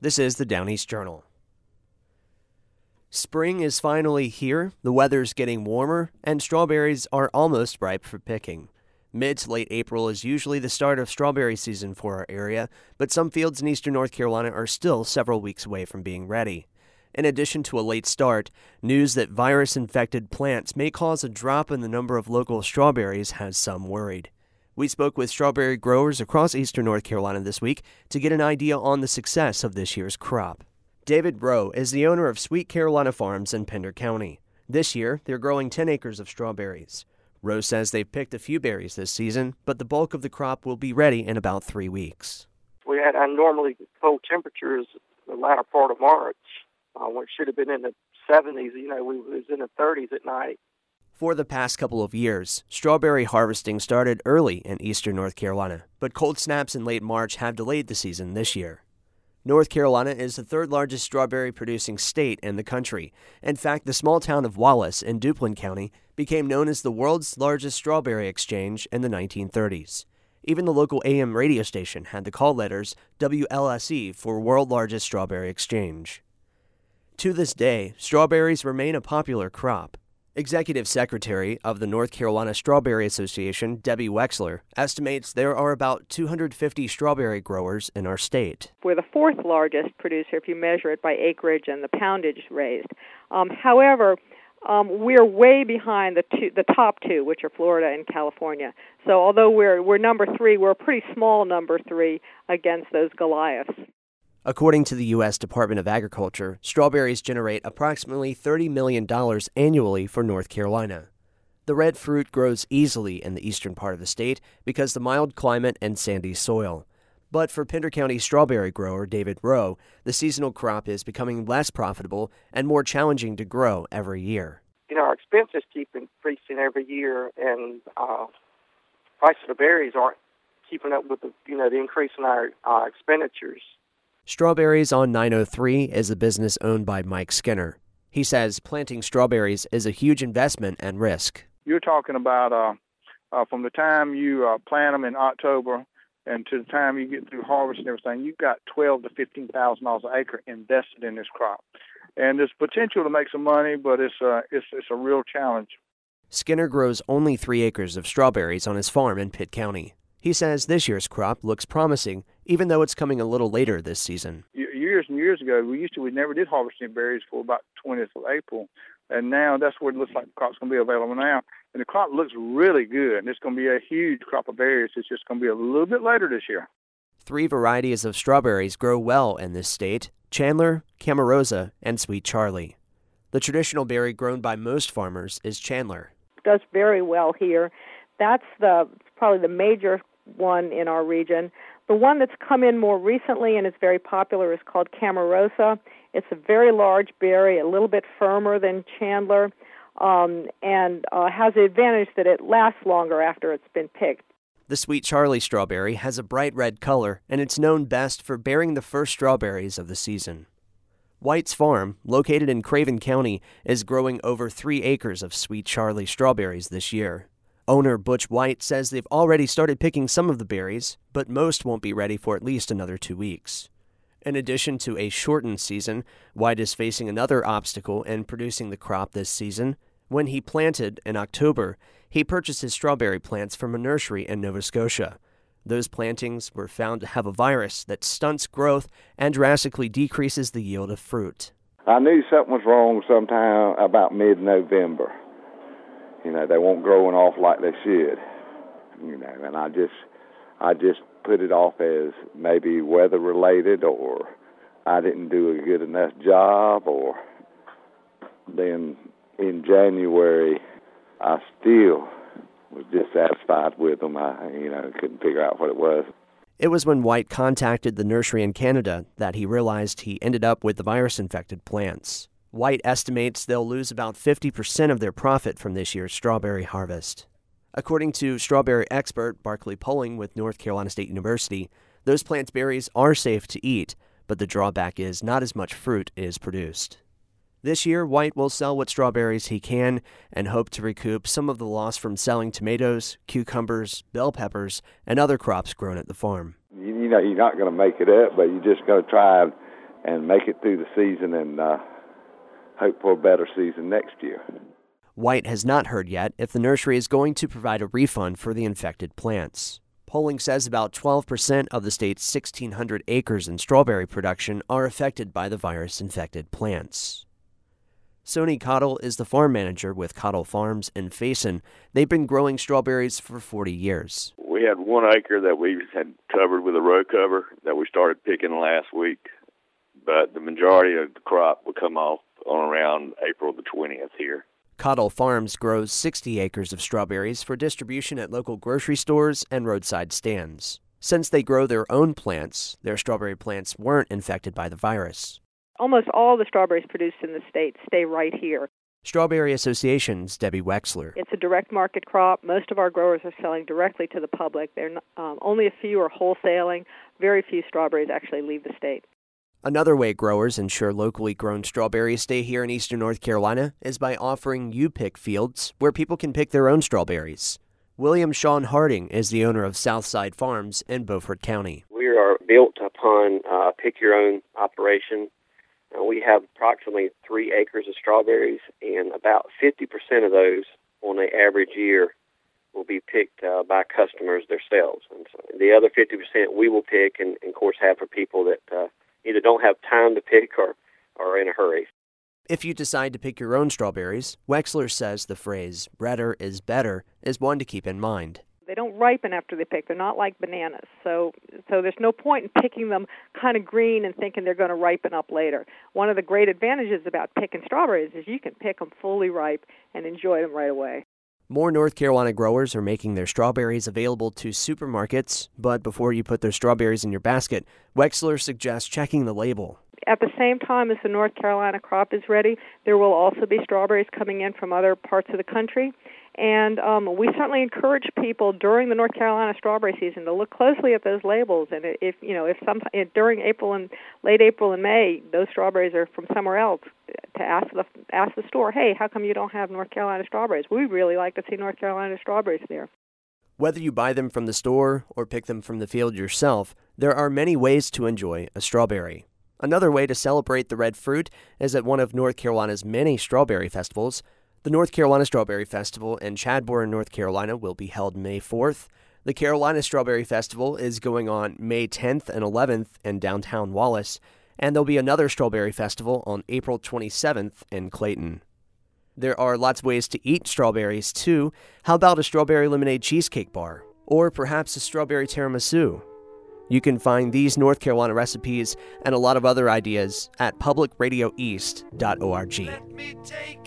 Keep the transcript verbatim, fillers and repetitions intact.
This is the Down East Journal. Spring is finally here, the weather's getting warmer, and strawberries are almost ripe for picking. Mid to late April is usually the start of strawberry season for our area, but some fields in eastern North Carolina are still several weeks away from being ready. In addition to a late start, news that virus-infected plants may cause a drop in the number of local strawberries has some worried. We spoke with strawberry growers across eastern North Carolina this week to get an idea on the success of this year's crop. David Rowe is the owner of Sweet Carolina Farms in Pender County. This year, they're growing ten acres of strawberries. Rowe says they've picked a few berries this season, but the bulk of the crop will be ready in about three weeks. We had abnormally cold temperatures the latter part of March, uh, when it should have been in the seventies. You know, we was in the thirties at night. For the past couple of years, strawberry harvesting started early in eastern North Carolina, but cold snaps in late March have delayed the season this year. North Carolina is the third largest strawberry-producing state in the country. In fact, the small town of Wallace in Duplin County became known as the world's largest strawberry exchange in the nineteen thirties. Even the local A M radio station had the call letters W L S E for World Largest Strawberry Exchange. To this day, strawberries remain a popular crop. Executive Secretary of the North Carolina Strawberry Association, Debbie Wexler, estimates there are about two hundred fifty strawberry growers in our state. We're the fourth largest producer if you measure it by acreage and the poundage raised. Um, however, um, we're way behind the two, the top two, which are Florida and California. So although we're we're number three, we're a pretty small number three against those Goliaths. According to the U S Department of Agriculture, strawberries generate approximately thirty million dollars annually for North Carolina. The red fruit grows easily in the eastern part of the state because of the mild climate and sandy soil. But for Pender County strawberry grower David Rowe, the seasonal crop is becoming less profitable and more challenging to grow every year. You know, our expenses keep increasing every year, and uh, price of the berries aren't keeping up with the, you know, the increase in our uh, expenditures. Strawberries on nine oh three is a business owned by Mike Skinner. He says planting strawberries is a huge investment and risk. You're talking about uh, uh, from the time you uh, plant them in October and to the time you get through harvest and everything, you've got twelve to fifteen thousand dollars an acre invested in this crop. And there's potential to make some money, but it's uh, it's it's a real challenge. Skinner grows only three acres of strawberries on his farm in Pitt County. He says this year's crop looks promising, even though it's coming a little later this season. Years and years ago, we used to, we never did harvest any berries for about twentieth of April. And now that's where it looks like the crop's going to be available now. And the crop looks really good. And it's going to be a huge crop of berries. It's just going to be a little bit later this year. Three varieties of strawberries grow well in this state: Chandler, Camarosa, and Sweet Charlie. The traditional berry grown by most farmers is Chandler. It does very well here. That's the probably the major one in our region. The one that's come in more recently and is very popular is called Camarosa. It's a very large berry, a little bit firmer than Chandler, um, and uh, has the advantage that it lasts longer after it's been picked. The Sweet Charlie strawberry has a bright red color, and it's known best for bearing the first strawberries of the season. White's Farm, located in Craven County, is growing over three acres of Sweet Charlie strawberries this year. Owner Butch White says they've already started picking some of the berries, but most won't be ready for at least another two weeks. In addition to a shortened season, White is facing another obstacle in producing the crop this season. When he planted in October, he purchased his strawberry plants from a nursery in Nova Scotia. Those plantings were found to have a virus that stunts growth and drastically decreases the yield of fruit. I knew something was wrong sometime about mid-November. You know, they weren't growing off like they should, you know, and I just, I just put it off as maybe weather-related, or I didn't do a good enough job, or then in January, I still was dissatisfied with them. I, you know, couldn't figure out what it was. It was when White contacted the nursery in Canada that he realized he ended up with the virus-infected plants. White estimates they'll lose about fifty percent of their profit from this year's strawberry harvest. According to strawberry expert Barclay Poling with North Carolina State University, those plant berries are safe to eat, but the drawback is not as much fruit is produced. This year, White will sell what strawberries he can and hope to recoup some of the loss from selling tomatoes, cucumbers, bell peppers, and other crops grown at the farm. You, you know, you're not going to make it up, but you just got to try and, and make it through the season and uh, hope for a better season next year. White has not heard yet if the nursery is going to provide a refund for the infected plants. Polling says about twelve percent of the state's sixteen hundred acres in strawberry production are affected by the virus-infected plants. Sony Cottle is the farm manager with Cottle Farms in Faison. They've been growing strawberries for forty years. We had one acre that we had covered with a row cover that we started picking last week, but the majority of the crop will come off on around April the twentieth here. Cottle Farms grows sixty acres of strawberries for distribution at local grocery stores and roadside stands. Since they grow their own plants, their strawberry plants weren't infected by the virus. Almost all the strawberries produced in the state stay right here. Strawberry Association's Debbie Wexler. It's a direct market crop. Most of our growers are selling directly to the public. They're not, um, only a few are wholesaling. Very few strawberries actually leave the state. Another way growers ensure locally grown strawberries stay here in eastern North Carolina is by offering U-Pick fields where people can pick their own strawberries. William Sean Harding is the owner of Southside Farms in Beaufort County. We are built upon a pick-your-own operation. Uh, we have approximately three acres of strawberries, and about fifty percent of those on an average year will be picked uh, by customers themselves. And so the other fifty percent we will pick and, and, of course, have for people that uh, either don't have time to pick or are in a hurry. If you decide to pick your own strawberries, Wexler says the phrase, redder is better, is one to keep in mind. They don't ripen after they pick. They're not like bananas. So so there's no point in picking them kind of green and thinking they're going to ripen up later. One of the great advantages about picking strawberries is you can pick them fully ripe and enjoy them right away. More North Carolina growers are making their strawberries available to supermarkets, but before you put their strawberries in your basket, Wexler suggests checking the label. At the same time as the North Carolina crop is ready, there will also be strawberries coming in from other parts of the country. And um, we certainly encourage people during the North Carolina strawberry season to look closely at those labels. And if you know, if some if during April and late April and May, those strawberries are from somewhere else, to ask the ask the store, hey, how come you don't have North Carolina strawberries? We really like to see North Carolina strawberries there. Whether you buy them from the store or pick them from the field yourself, there are many ways to enjoy a strawberry. Another way to celebrate the red fruit is at one of North Carolina's many strawberry festivals. The North Carolina Strawberry Festival in Chadbourne, North Carolina will be held May fourth. The Carolina Strawberry Festival is going on May tenth and eleventh in downtown Wallace, and there'll be another Strawberry Festival on April twenty-seventh in Clayton. There are lots of ways to eat strawberries, too. How about a strawberry lemonade cheesecake bar? Or perhaps a strawberry tiramisu? You can find these North Carolina recipes and a lot of other ideas at public radio east dot org. Let me take